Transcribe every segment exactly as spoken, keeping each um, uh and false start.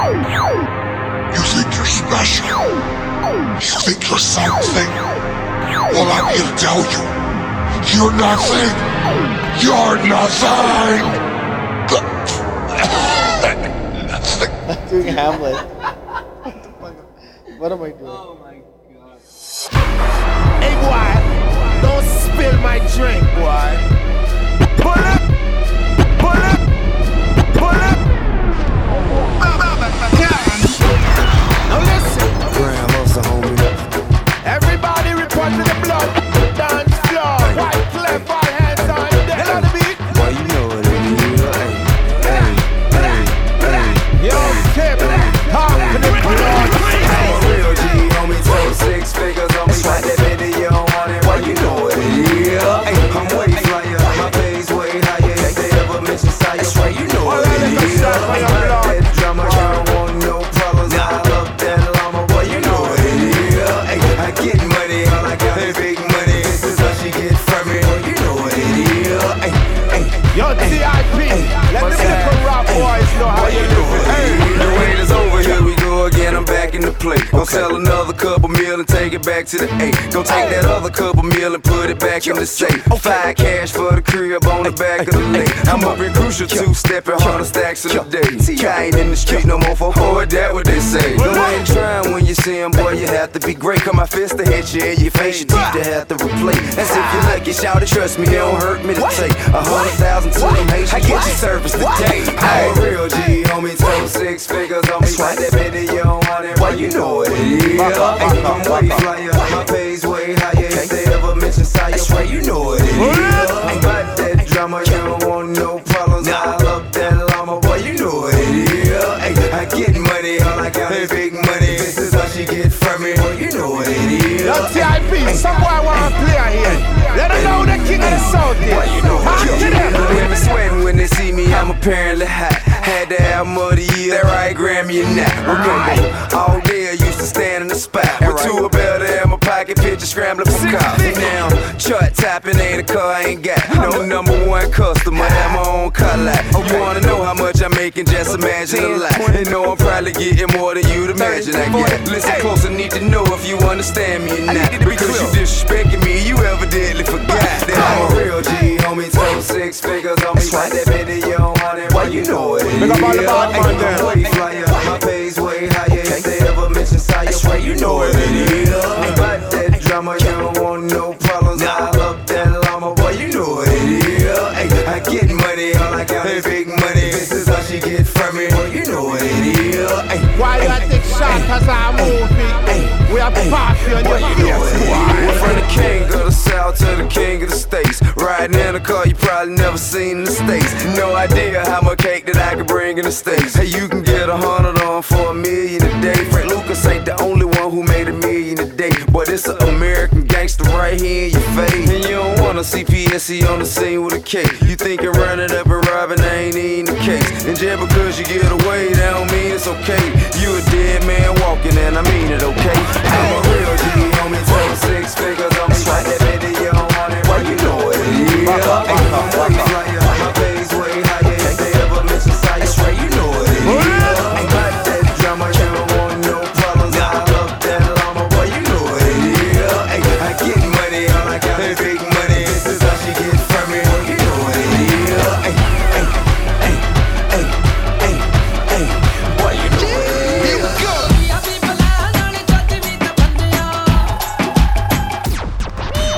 You think you're special? You think you're something? Well, I'm here to tell you, you're nothing. You're nothing. Nothing. I'm doing Hamlet. What am I doing? Oh my god. Hey boy, don't spill my drink, boy. Pull up, pull up, pull up. Now listen. Grand hustle, homie. Everybody report to the blood. Dance floor. White clef, all hands on deck. You know the beat? Boy, you know what it is. Hey, hey, hey, hey. Yo, tip. Talk to the blood. I'm a real G, homie. twelve six figures on me. Like that baby, you don't want it. Boy, you know what it is. Hey, I'm way flyer. My pay's way higher. If they ever mention Sire, boy, you know what it is. That drama, you don't want no problems. I love that llama. Boy, you know what it is. Hey, I get money. All I got is big money. This is how she get from me. Boy, you know what it is. Hey, hey. Yo, T I P, let the little rap boys know how you do it. Hey. The wait is over, here we go again, I'm back in the play. Go sell another couple meal and take it back to the eight. Go take that other couple meal and put it back in the safe. Five cash for the crib on the back of the lake. I'm up in Crucial two-stepping, hundred stacks of the day. See, I ain't in the street no more for boy, that what they say. You ain't trying when you see him, boy, you have to be great. Cause my fist to hit you in your face, your teeth to have to replace. That's if you lucky, shout it, trust me, it don't hurt me to take. A hundred thousand to them Haitians, I get your service today. I'm a real G, homie, twelve six figures on me. Like that baby, you don't want it, boy, you know what it is. Hey, I'm way flyer, my pay's way higher. If they ever mention Sire, boy, you know what it is. Ain't about that drama, you don't want no problems. I love that llama, boy, you know what it is. Hey, I get money, all I got is big money. This is how she get from me, boy, you know what it is. Yo, T I P, some boy wanna play here. Let them know the king of the south here. Boy, you know what Talk it to is. them. They be sweating when they see me, I'm apparently hot. Had the album of the year, that right Grammy and that. Remember, all day I used to stand in the spot with two a belt in my pocket, picture scrambling for cops. Now, chart tapping ain't a car I ain't got. No number one customer, have my own car lot. You wanna know how much I'm making? Just imagine a lot. And know I'm probably getting more than you'd imagine I get. Listen close, I need to know if you understand me or not. Because you disrespecting me, you evidently forgot that I'm a real G, homie. twelve six figures on me. Like that baby, you don't want it. Boy, you know what it is. Pick up all the bad man there. Way flyer, my pay's way higher. If they ever mention Sire, boy, you know what it is. Ain't about that drama, you don't want no problems. I love that llama, boy, you know what it is. Hey, I get money, all I got is big money. This is how she get from me, boy, you know what it is. Hey, Why you take shot cause I'm moving? We are party on your heels, boy. From the king of the south to the king of the states. Riding in a car you probably never seen in the States. No idea how much cake that I could bring in the States. Hey, you can get a hundred on for a million a day. Frank Lucas ain't the only one who made a million a day. But it's an American gangster right here in your face. And you don't want a C P S C on the scene with a K. You thinking running up and robbing ain't even the case. And just because you get away, that don't mean it's okay. You a dead man walking and I mean it, okay? I'm a real G, homie, twelve six figures on me. Like that baby, you don't want it, well, you know what it is. Hey, I'm way flyer, my pay's way higher. If they ever mention Sire, straight, you know what it is. Ain't about that drama, you don't want no problems. I love that llama, boy, you know what it is. Hey, I get money, all I got is big money. This is how she get from me, boy, you know what it is. Hey, hey, hey, hey, hey, hey, boy, you know what it is. Here we go.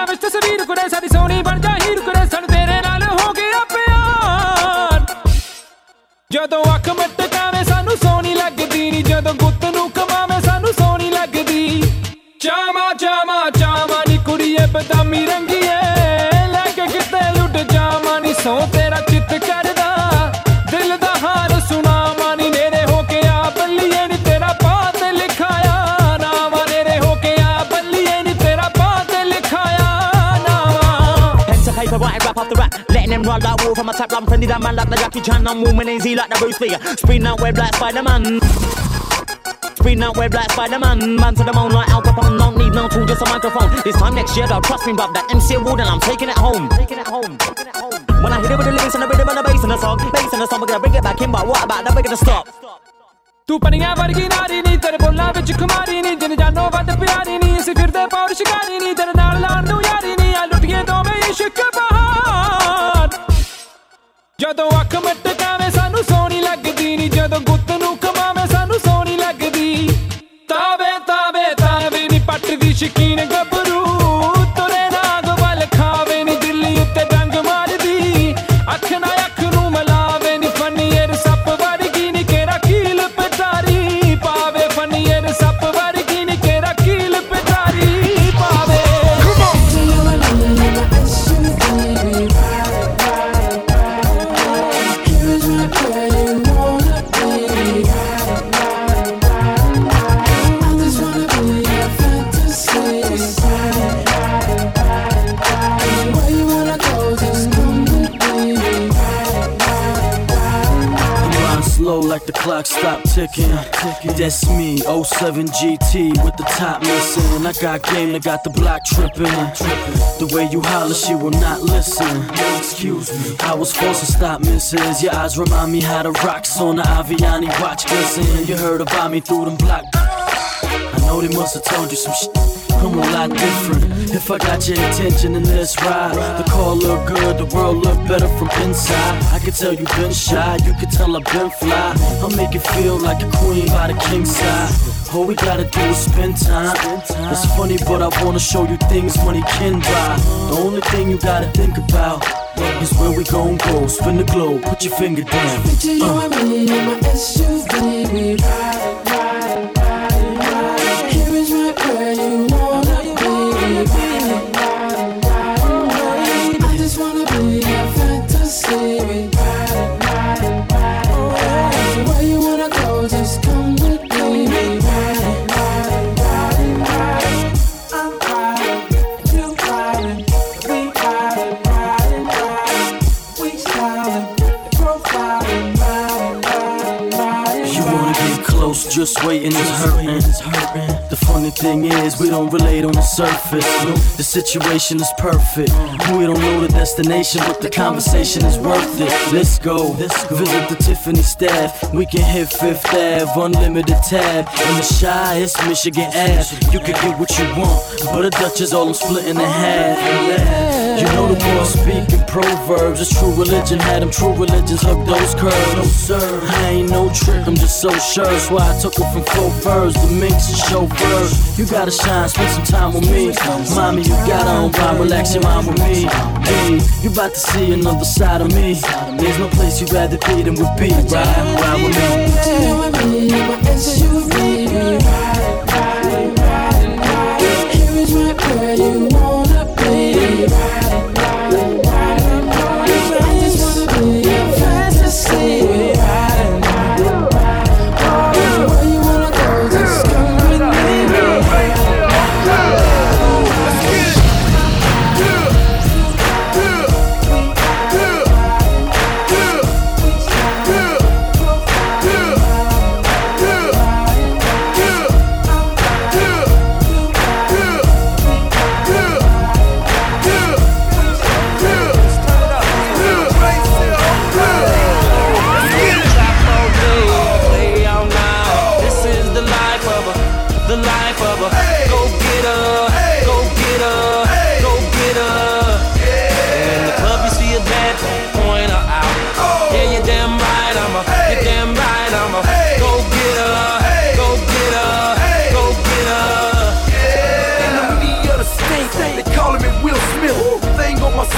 ਅੱਖਾਂ ਵਿੱਚ ਤਸਵੀਰ ਕੁੜੇ ਸਾਡੀ ਸੋਹਣੀ ਬਣ ਜਾ ਹੀਰ ਕੁੜੇ ਸਾਨੂੰ ਤੇਰੇ ਨਾਲ ਹੋ ਗਿਆ ਪਿਆਰ ਜਦੋਂ ਅੱਖ ਮਟਕਾਵੇਂ ਸਾਨੂੰ ਸੋਹਣੀ ਲੱਗਦੀ ਨੀ ਜਦੋਂ ਗੁੱਤ ਨੂੰ ਕਮਾਵੇਂ ਸਾਨੂੰ ਸੋਹਣੀ ਲੱਗਦੀ ਚਾਵਾਂ ਚਾਵਾਂ ਚਾਵਾਂ ਨੀ ਕੁੜੀਏ ਬਦਾਮੀ ਰੰਗੀਏ ਲੈ ਕੇ ਕਿਤੇ ਲੁੱਟ ਜਾਵਾਂ ਨੀ ਸੋ ਤੇਰਾ ਚਿੱਤ ਕਰਦਾ ਦਿਲ ਦਾ ਹਾਲ ਸੁਣਾਵਾਂ ਨੀ ਨੇੜੇ ਹੋ ਕੇ ਆ ਬੱਲੀਏ ਨੀ ਤੇਰਾ ਬਾਹ ਤੇ ਲਿਖਾਇਆ ਨਾਵਾਂ ਨੇੜੇ ਹੋ ਕੇ ਆ ਬੱਲੀਏ ਨੀ ਤੇਰਾ ਬਾਹ ਤੇ ਲਿਖਾਇਆ ਨਾਵਾਂ Pen to paper, write rap after rap, letting them roll like wool from a tap. I'm friendly that man like the Jackie Chan. I'm moving easy like the Bruce Lee. Spin out web like Spider-Man. Spin out web like Spider-Man. Man to the moon like Al Capone. Don't need no tool, just a microphone. This time next year, though, trust me, bruv, that M C award and I'm taking it home. Taking it home. Taking it home. When I hit it with the lyrics and the rhythm and the bass and the song, bass and the song, we're gonna bring it back in. But what about that? We're gonna stop. ਤੂੰ ਪਨੀਆਂ ਵਰਗੀ ਨਾਰੀ ਨੀ ਤੇਰੇ ਬੋਲਾਂ ਵਿੱਚ ਖੁਮਾਰੀ ਨੀ ਜਿਨ ਜਾਨੋਂ ਵੱਧ ਪਿਆਰੀ ਨੀ ਅਸੀਂ ਫਿਰਦੇ ਪੌੜ ਸ਼ਿਕਾਰੀ ਨੀ ਤੇਰੇ ਨਾਲ ਲਾਣ ਨੂੰ ਯਾਰੀ ਨੀ ਆ ਲੁੱਟੀਏ ਦੋਵੇਂ ਇਸ਼ਕ ਬਹਾਰ ਜਦੋਂ ਅੱਖ ਮਟਕਾਵੇਂ ਸਾਨੂੰ ਸੋਹਣੀ ਲੱਗਦੀ ਨੀ ਜਦੋਂ ਗੁੱਤ ਨੂੰ ਕਮਾਵੇਂ ਸਾਨੂੰ ਸੋਹਣੀ ਲੱਗਦੀ ਤਾਵੇ ਤਾਵੇ ਤਾਵੇ ਨੀ ਪੱਟਦੀ ਸ਼ਕੀਨ ਗੱਭਰੂ ਤੁਰੇ ਨਾਗ ਵੱਲ ਖਾਵੇ ਨੀ ਦਿੱਲੀ ਉੱਤੇ ਡੰਗ ਮਾਰਦੀ ਅੱਖ ਨਾ ਅੱਖ ਨੂੰ ਮਿਲਾਵੇ ਨੀ ਫਨੀਰ ਸੱਪ ਵਰਗੀ ਨੀ ਕਿਹੜਾ ਕੀਲ ਪਟਾਰੀ ਪਾਵੇ ਫਨੀਰ ਸੱਪ ਵਰਗੀ ਨੀ ਕਿਹੜਾ ਕੀਲ ਪਟਾਰੀ ਪਾਵੇ Slow like the clock stopped ticking. That's me, oh seven G T with the top missing. I got game that got the block tripping. The way you holler, she will not listen. Excuse me, I was forced to stop, missus. Your eyes remind me how the rocks on the Aviani watch glisten. You heard about me through them block. I know they must have told you some shit. I'm a lot different. If I got your attention in this ride, the car look good, the world look better from inside. I can tell you been shy, you can tell I've been fly. I'll make you feel like a queen by the king side. All we gotta do is spend time. It's funny, but I wanna show you things money can buy. The only thing you gotta think about is where we gon' go. Spin the globe, put your finger down. Picture you and me in my S U V, we ride, ride, ride, ride. Here is right where you wanna be. I just wanna be a fantasy. We ride, ride, ride. Where you wanna go, just come with me. We ride, ride, ride, ride. I'm riding, you riding, we riding, riding, riding. We styling, profiling, riding, riding, riding. You wanna get close, just waiting, it's hurting. The funny thing is, we don't relate on the surface. The situation is perfect. We don't know the destination, but the conversation is worth it. Let's go, visit the Tiffany staff. We can hit Fifth Ave, unlimited tab. In the Shy, it's Michigan Ave. You can get what you want, but a Dutch is all I'm splitting in half. You know the boss speaking proverbs. It's true religion, had them true religions hug those curves. No sir, I ain't no trick, I'm just so sure. That's why I took it from four furs, the minks and chauffeurs. You gotta shine, spend some time with me. Mommy, you gotta unwind, relax your mind with me. Hey, you about to see another side of me. There's no place you'd rather be than with B. Ride, ride with me. You and me in my S U V, we ride, ride, ride, ride. Here is right where you wanna be. Ride, ride, ride, ride. I just wanna be a fantasy. We ride, ride, ride. Where you wanna go, just come with me. Yeah.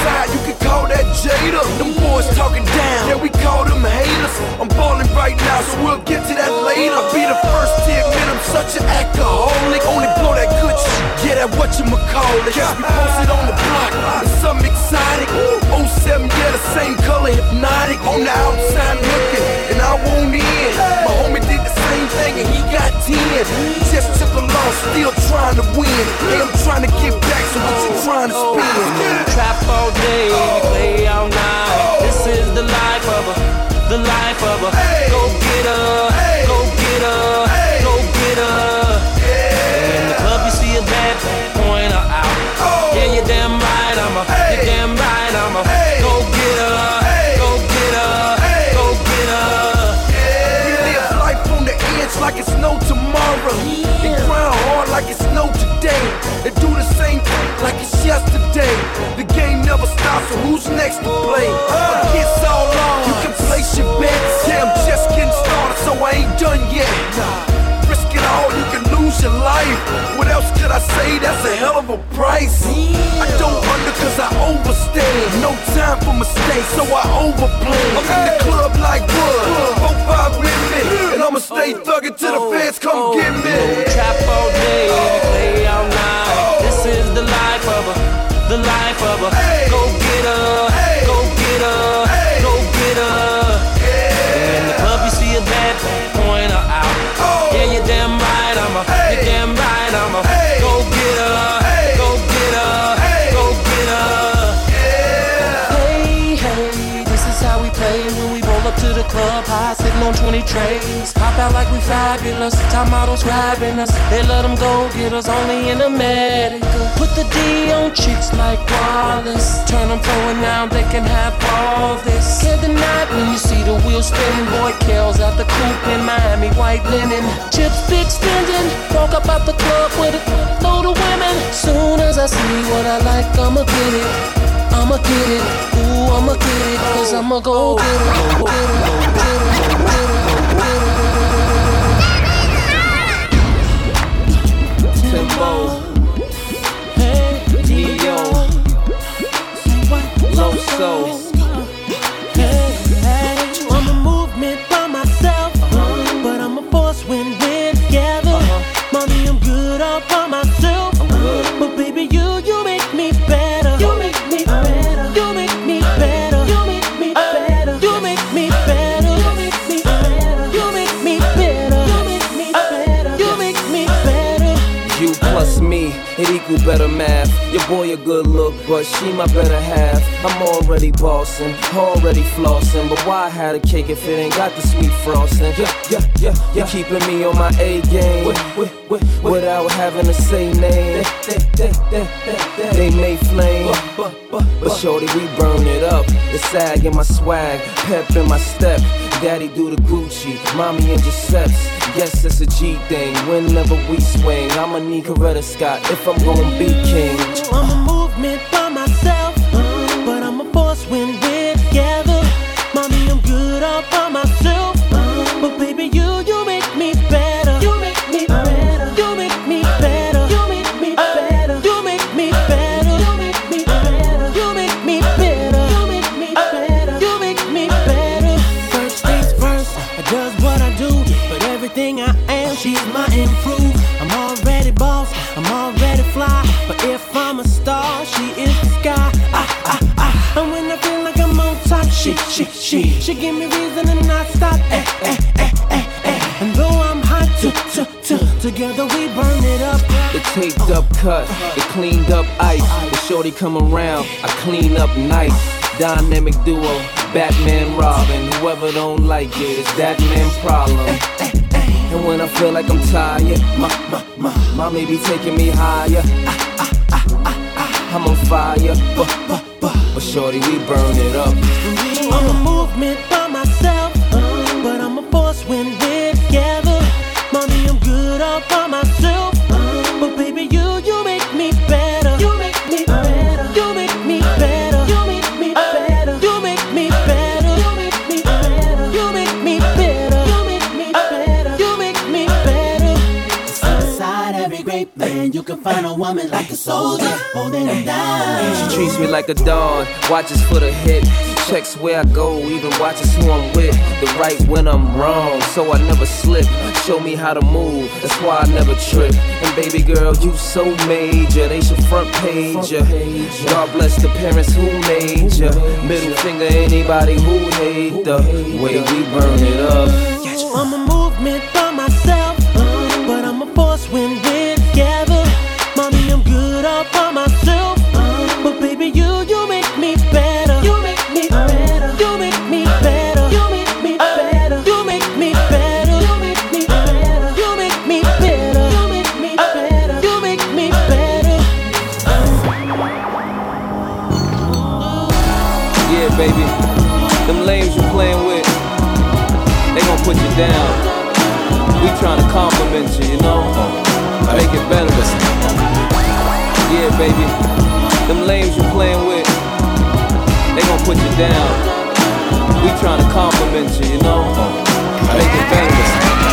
side, you can call that Jada. Them boys talking down, yeah, we call them haters. I'm ballin' right now, so we'll get to that later. I'll be the first to admit I'm such an alcoholic. Only blow that good shit, yeah, that whatchamacallit. Yes, we posted on the block, and something exotic. oh seven, yeah, the same color, hypnotic. On the outside looking, and I won't in. My homie did the same thing, and he got ten. Just took a loss, still trying to win. Hey, I'm trying to get back, so what you trying to spin? Trap all day, we play all night. This is the life of a, the life of a. Go get her, go get her, go get her. In the club you see a bad, point her out. Yeah, you're damn right, I'm a, you're damn right, I'm a. Go get her, go get her, go get her. We live life on the edge like it's no tomorrow. They grind hard like it's no today. They do the same thing like it's yesterday. The game never stops, so who's next to play? Against all odds, you can place your bets. Yeah, I'm just getting started, so I ain't done yet. Risk it all, you can lose your life. What else could I say? That's a hell of a price. I don't under cause I overstand. No time for mistakes, so I overplay. I'm in the club like wood, four five with me, and I'ma stay thuggin' till the feds come get me. Trap all day, we play all night. This is the life of a, the life of a. Go get her, go get her, go get her. In the club you see a bad, point her out. Yeah, you're damn right, I'm a, you're damn right, I'm a. Go get her, go get her, go get her. Hey, hey, this is how we play when we roll up to the club, high sitting on twenty trays. Hop out like we fabulous, top models grabbing us. They let them go get us only in America. Put the D on chicks like Wallace. Turn them pro and now they can have all this. Can't deny it when you see the wheels spinning. Boy, Kells out the coupe in Miami, white linen. Chips big spending. Walk up out the club with a load of women. Soon as I see what I like, I'ma get it. I'ma get it. Ooh, I'ma get it. Cause I'ma go get it. Get it, get it, get it, get it. Timbo, Neo, Loso. I'm a movement by myself, but I'm a force when we're together. Mommy, I'm good all by myself, but baby, you, you make me better. You make me better. You make me better. You make me better. You make me better. You make me better. You make me better. You make me better. You make me better. You plus me, it equal better math. Your boy a good look, but she my better half. I'm already bossing, already flossing, but why have a cake if it ain't got the sweet frosting? Yeah, yeah, yeah, you're keeping me on my A game with, with, with, without having to say name. They, they, they, they, they may flame, but, but, but shorty, we burn it up. The sag in my swag, pep in my step. Daddy do the Gucci, mommy in Giuseppe's. Yes, it's a G thing. Whenever we swing, I'ma need Coretta Scott if I'm gonna be king. I'm a movement by myself, but I'm a force when we're together. Mommy, I'm good all by myself, but baby, you, you make me better. You make me better. You make me better. You make me better. You make me better. You make me better. You make me better. You make me better. You make me better. First things first, I does what I do, but everything I am, she's my improve. I'm already boss, I'm already fly, but if I'm a star, she is the sky. Ah, ah, ah. And when I feel like I'm on top, she, she, she, she give me reason to not stop. Eh, eh, eh, eh, eh. And though I'm hot, t, t, t, together we burn it up. The taped up cut, the cleaned up ice. The shorty come around, I clean up nice. Dynamic duo, Batman, Robin. Whoever don't like it, it's that man problem. And when I feel like I'm tired, my, my, my, mommy be taking me higher. Ah, ah, ah, ah, ah, I'm on fire, but, but, but, but shorty, we burn it up. I'm a movement by myself, but I'm a force when we're together. Mommy, I'm good all by myself, but baby, you, you make me better. You make me better. You make me better. You make me better. You make me better. You make me better. You make me better. You make me better. You make me better. Inside every great man, you can find a woman like a soldier, holding him down. treats me like a don, watches for the hit. Checks where I go, even watches who I'm with. The right when I'm wrong, so I never slip. Show me how to move, that's why I never trip. And baby girl, you so major, they should front page ya. God bless the parents who made ya. Middle finger anybody who hate the way we burn it up. I'm a movement by myself, but I'm a force when we're together. Mommy, I'm good all by myself, but baby, you, you make me better. You make me better. You make me better. You make me better. You make me better. You make me better. You make me better. You make me better. You make me better. Yeah, baby, them lames you playing with, they gon' put you down. We tryna compliment you, you know? Make it better. Yeah, baby, them lames you playing with, they gon' put you down. We tryna compliment you, you know? Make it better.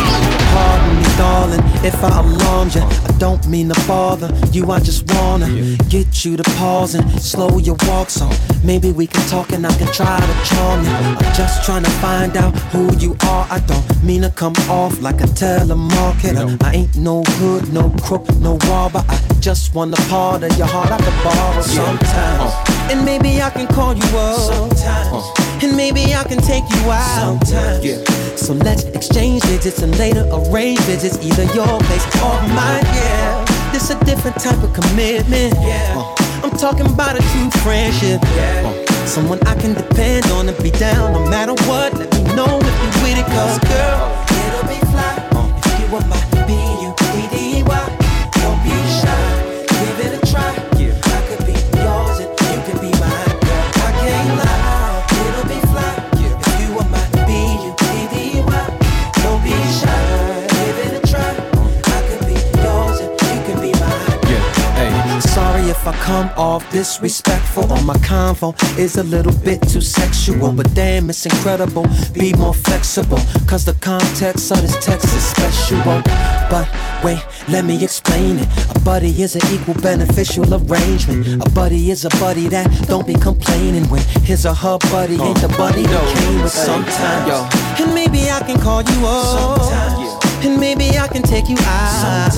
Pardon me, darling, if I alarmed you. I don't mean to bother you, I just wanna get you to pause and slow your walk, so maybe we can talk and I can try to charm you. I'm just trying to find out who you are. I don't mean to come off like a telemarketer. I ain't no hood, no crook, no robber. I just want a part of your heart I could borrow sometimes. And maybe I can call you up sometimes. And maybe I can take you out sometimes. So let's exchange digits and later arrange visits, either your place or mine. Yeah, this a different type of commitment. Yeah, uh, I'm talking about a true friendship. Yeah, uh, someone I can depend on to be down no matter what. Let me know if you with it, cause girl, it'll be fly uh, if you were my B U E D Y. Don't be shy, give it a try. Yeah, I could be yours and you could be mine. Girl, I can't lie, it'll be fly yeah, if you were my B U E D Y. Don't be shy, give it a try. I could be yours and you can be mine. Yeah, hey. Sorry if I come off disrespectful or my convo is a little bit too sexual, but damn, it's incredible. Be more flexible, cause the context of this text is special. But wait, let me explain it. A buddy is an equal beneficial arrangement. A buddy is a buddy that don't be complaining when his or her buddy ain't the buddy that came with sometimes. And maybe I can call you up, and maybe I can take you out.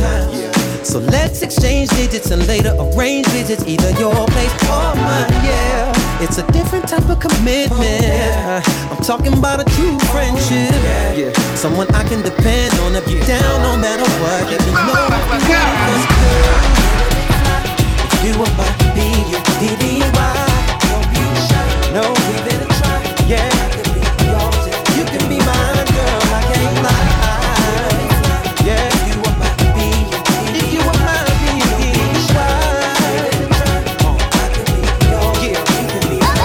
So let's exchange digits and later arrange visits, either your place or mine. Yeah, it's a different type of commitment. I'm talking about a true friendship. Yeah, someone I can depend on to be down no matter what. Let me know if you want this girl. If you were my B U D D Y, don't be shy. No, give it a try. Yeah, I could be yours and you can be mine, girl. I can't lie. Yeah, if you were my B U D D Y, if you were my B U D D Y, I could be yours, yeah, you can be mine.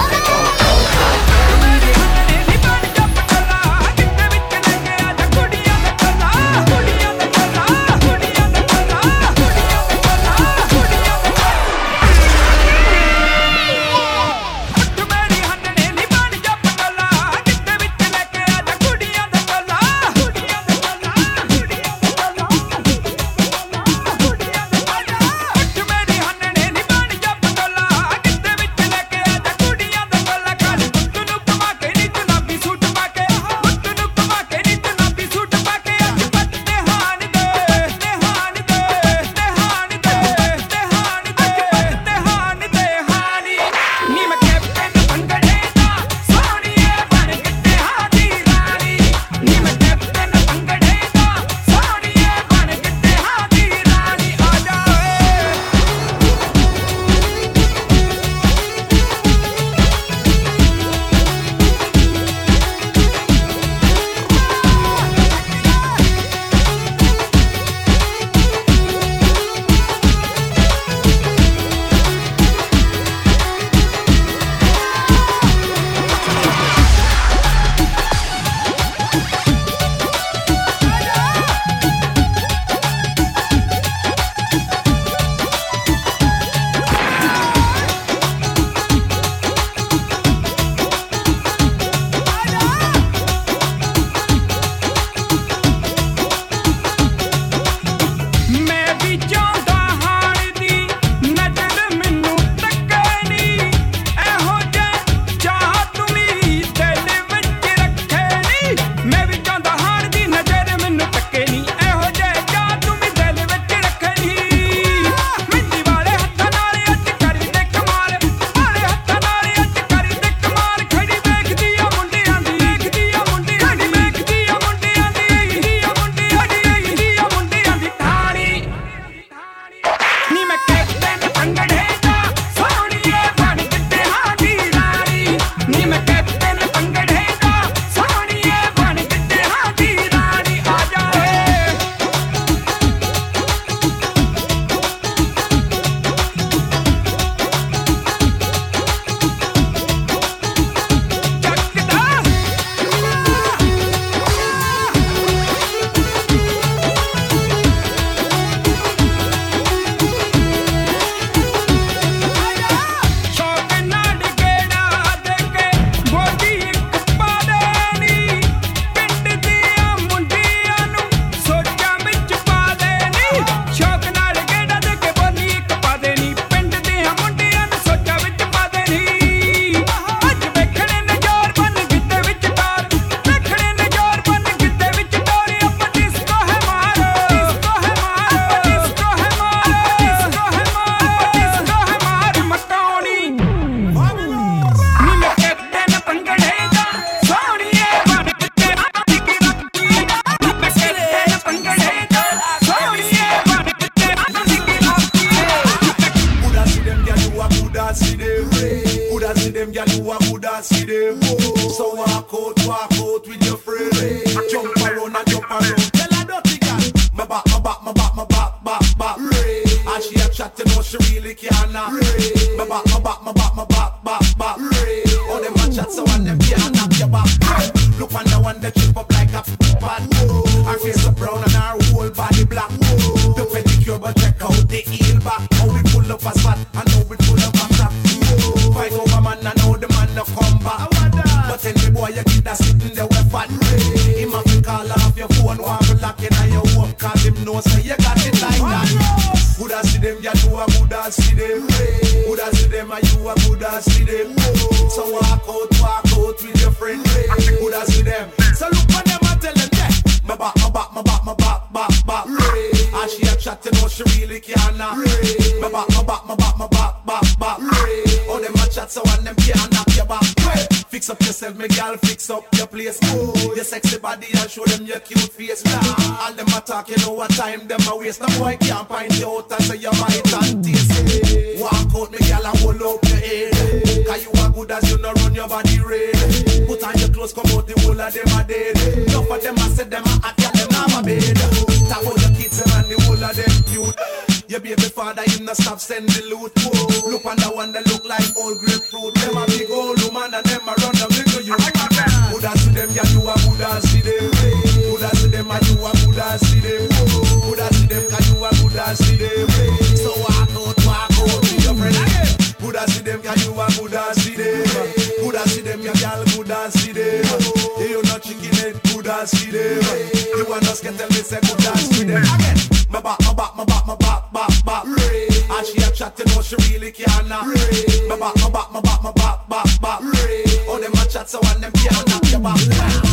see them. Good as see them, girl, you a good as see them. So walk out, walk out with your friend. Jump around and jump around. Tell her dirty girl, my back, my back, my back, my back, back, back. And she a chat, you know she really can't. My back, my back, my back, my back, back, back. All them a chat, so one them can't knock your back. Look on the one that trip up like a bad. Her face up brown and her whole body black. The pedicure, but check out the heel back. How we pull up a spot and how we pull up a trap. Fight over man and how the man no come back. But tell me boy you get that sitting there with fat. Him have to call off your phone while we locking on your work. Cause him know say you got it like that. Good as see them, you do a good as see them. Good as see them and you a good as see them. So walk out, walk out with your friend. Good as see them. So look on them and tell them yeah. My back, my back, my back, my back, back, back. And she a chat, you know she really can't. My back, my back, my back, my back, back, back. All them a chat, so one them can't knock your back. Fix up yourself, me girl, fix up your place. Your sexy body and show them your cute face. All them a talk, you know what time them a waste. No boy can't find you out and say you might and taste. Walk out, me girl, and hold up your head. Cause you are good as you know run your body red. Put on your clothes, come out, the whole of them a dead. Enough of them a say them a hot, yeah, them have a bed. Talk about your kids and the whole of them cute. Your baby father, him not stop send the loot. Look on the one that look like old grapefruit. Them a big old woman and them a run the bigger you. Good as see them, yeah, you a good as see them. Good as see them, and you a good as see them. Good as see them, cause you a good as see them. So walk out, walk out with your friend again. Good as see them, cause you a good as see them. Good as see them, your girl good as see them. You not chicken head, good as see them. You want us get tell me say good as see them again. My back, my back, my back, my back, back, back. And she a chat, you know she really can't. My back, my back, my back, my back, back, back. All them a chat, so one them can't knock your back.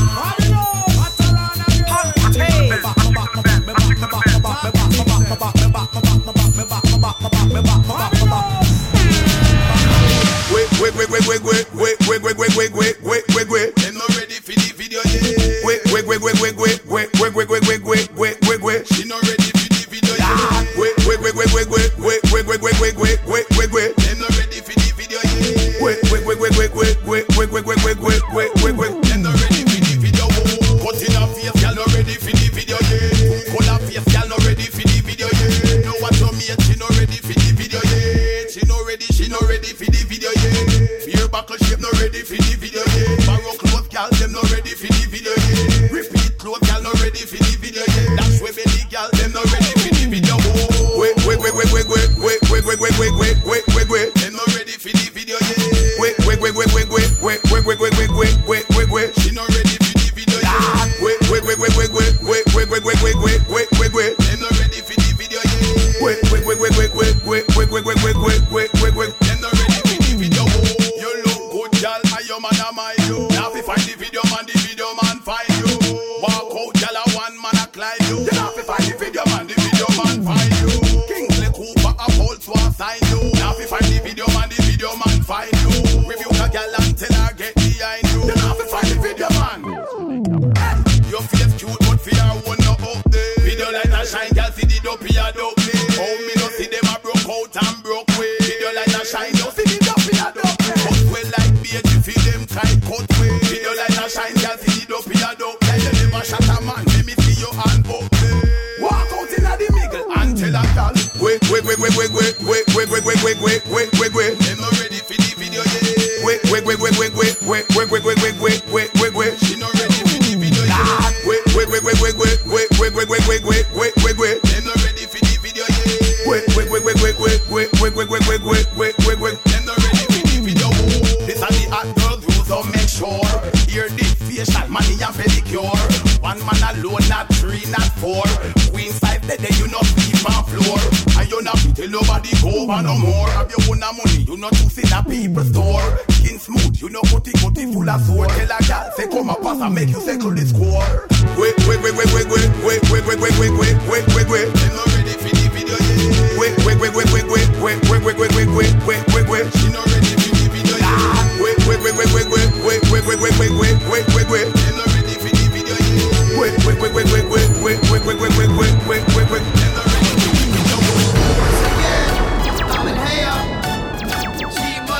Wait, wait, wait, wait, wait, wait, wait, wait, wait, wait, wait, wait, wait, wait. Them not ready for the video yet. Wait, wait, wait, wait, wait, wait, wait, wait, wait, wait, wait, wait, wait, wait, wait. She not ready for the video yet. Wait, wait, wait, wait, wait, wait, wait, wait, wait, wait, wait, wait, wait, wait, wait. Them not ready for the video yet. Wait, wait, wait, wait, wait, wait, wait, wait, wait, wait, wait, wait, wait, wait, wait. Them not ready for the video. Cut in her face, girl not ready for the video yet. Cut her face, girl not ready for the video yet. Know what you mean? She not ready for the video yet. She not ready, she not ready for the video yet. Fear buckle shape not ready for the video yet. Borrow clothes, girl them not ready for the video yet. Repeat clothes, girl not ready for the video yet. That's where belly girl them not ready for the video. Wait, wait, wait, wait, wait, wait, wait, wait, wait, wait, wait, wait, wait, wait, wait. Them not ready for the video yet. Wait, wait, wait, wait, wait, wait, wait, wait, wait, wait, wait, wait, wait, wait, wait. She not ready for the video yet. Wait, wait, wait, wait, wait, wait, wait, wait, wait, wait, wait, wait, wait, wait, wait. Them not ready for the video yet. Wait, wait, wait, wait, wait, wait, wait, wait, wait, wait, wait, wait, wait, wait, wait. Them not ready for the video. You look good, girl, and your man a mind you. Now if find the video man, the video man find you. Walk out, girl, and one man a climb you. You now if find the video man, the video man find you. Kingsley Cooper a Paul Swan sign you. Now if find the video man, the video man find you. Review the girl and tell her get behind you. You now if find the video man. Your face cute, but for your one no up there. Video light a shine, girl, see the dopey a dope. Oh, me no see them a broke out and broke way. Video light a shine, you see the dopey a dope. Cut way like beige, you see them kind cut way. Video light a shine, girl, see the dopey a dope. Yeah, you never shot a man, let me see your hand up there. Walk out inna the middle and tell a girl. Wait, wait, wait, wait, wait, wait, wait, wait, wait, wait, wait, wait, wait, wait, wait. Them not ready for the video yet. Wait, wait, wait, wait, wait, wait, wait, wait, wait, wait, wait, wait, wait, wait. She not ready for the video yet. Wait, wait, wait, wait, wait, wait, wait, wait, wait, wait, wait, wait, wait, wait, wait. Them not ready for the video yet. Wait, wait, wait, wait, wait, wait, wait, wait, wait, wait, wait, wait, wait, wait, wait. Them not ready for the video. This are the hot girls rules, so make sure. Hear the facial money and pedicure. One man alone, not three, not four. Queen size the day you not sleep on floor. And you not tell nobody go over no more. Have you own money, you not to see the people store. Skin smooth, you know putty putty full of sword. Tell a girl, say come a pass and make you settle the score. Wait, wait, wait, wait, wait, wait, wait, wait, wait, wait, wait, wait, wait, wait, wait. They not ready for the video yet. Wait, wait, wait, wait, wait, wait, wait, wait, wait, wait, wait, wait, wait, wait, wait. She not ready for the video yet. Wait, wait, wait, wait, wait, wait, wait, wait, wait, wait, wait, wait, wait, wait, wait. They not ready for the video yet. Wait, wait, wait, wait, wait, wait, wait, wait, wait, wait, wait, wait, wait, wait, wait. They not ready for the video. Once again, I'm in here. G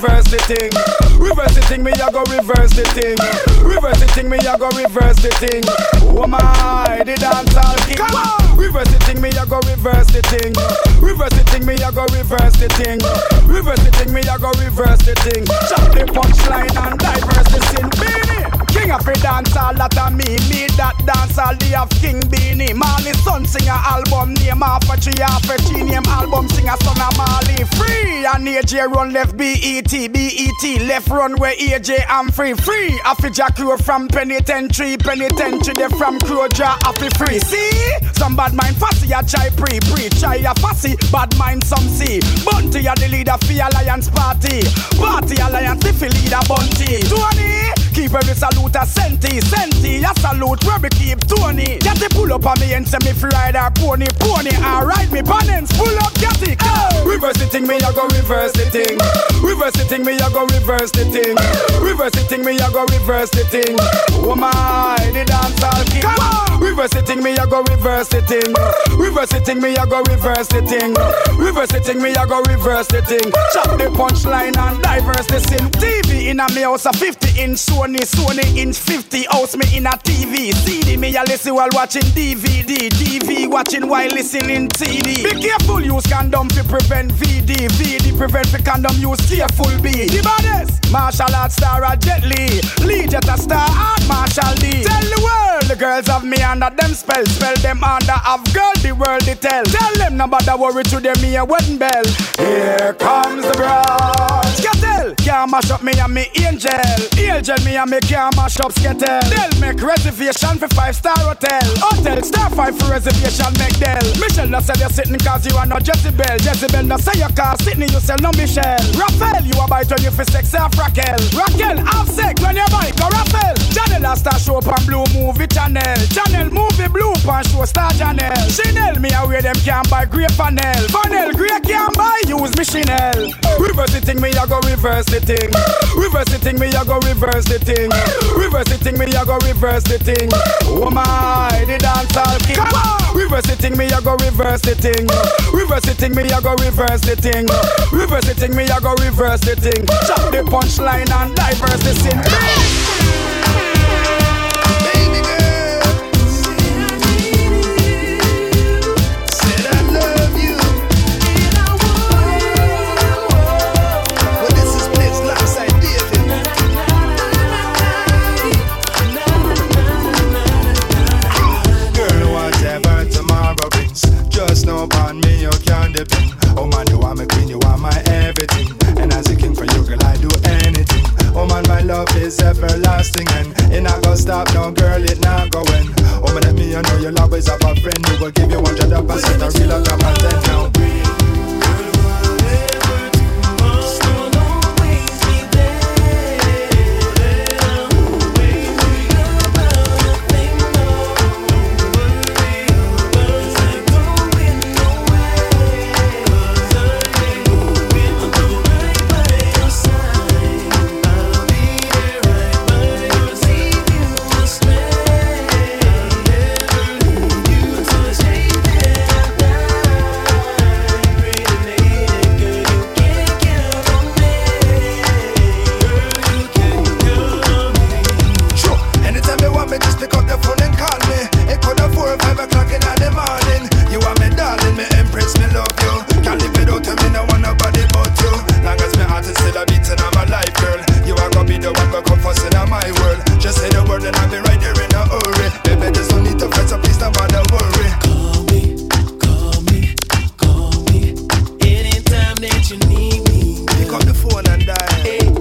reverse the thing. Reverse the thing, me I go reverse the thing. Reverse the thing, me I go reverse the thing. Oh my, the dancehall king. Come on. Reverse the thing, me I go reverse the thing. Reverse the thing, me I go reverse the thing. Reverse the thing, me I go reverse the thing. Chop the punchline and diverse the sin. Beanie, king of the dancehall, that a me. Me that dancehall, they have King Beanie. Marley son sing a album name half a tree, half a tree name album sing a son of Marley. Free and A J run left B E T, B E T left run where A J am free. Free, Afija crew from penitentiary, penitentiary they from Croja, happy free. See, some bad mind fussy a try pre, pre, try a fussy, bad mind some see. Bunty a the leader for Alliance Party, Party Alliance if you leader Bunty. Tony, keep every salute a senti, senti, a salute where we keep Tony. Get the pull up on me and send me free rider pony, pony, and ride me panels, pull up, get it. Oh. Reverse the thing, me I go reverse the thing. Reverse the thing, me I go reverse the thing. Reverse the thing, me I go reverse the thing. Oh my, the dancehall king. Come on. Reverse the thing, me I go reverse the thing. Reverse the thing, me I go reverse the thing. Reverse the thing, me I go reverse the thing. Chop the punchline and diverse the sin. T V in a me house a fifty inch Sony, Sony inch fifty house me in a T V. C D me a listen while watching D V D, D V watching while listening C D. Be careful, use condom to prevent V D, V D prevent for condom use careful B. The baddest martial arts star a Jet Li, Lee Jet a star art Marshall D. Tell the world the girls have me under them spell, spell them under have girl the world they tell. Tell them no bother worry to them me a wedding bell. Here comes the bride. Skettle, can't mash up me and me angel. Angel me and me can't mash up Skettle. They'll make reservation for five star hotel. Hotel star five for reservation make Dell. Michelle no say you're sitting cause you are not Jezebel. Jezebel no say you can't Sydney you sell no Michelle. Raphael you a bite when you for sex half Raquel. Raquel half sex when you buy go Raphael. Janelle a star show up on Blue Movie Channel. Channel movie Blue pan show star Janelle. Chanel me a wear them can't buy grey panel. Panel grey can't buy use me Chanel. Reverse the thing me a go reverse the thing. Reverse the thing me a go reverse the thing. Reverse the thing me a go reverse the thing. Oh my, the dancehall king. Come on. Reverse the thing me a go reverse the thing. Reverse the thing me a go reverse the thing. Reverse the thing me a go reverse the thing. Chop the punchline and diverse the sin. Just know upon me you can't depend. Oh man, you are my queen, you are my everything. And as a king for you, girl, I do anything. Oh man, my love is everlasting. And it not gonna stop, no girl, it not going. Oh man, let me you know you'll always have a friend who will give you one hundred percent. I really come and ten now. Pick up the phone and dial.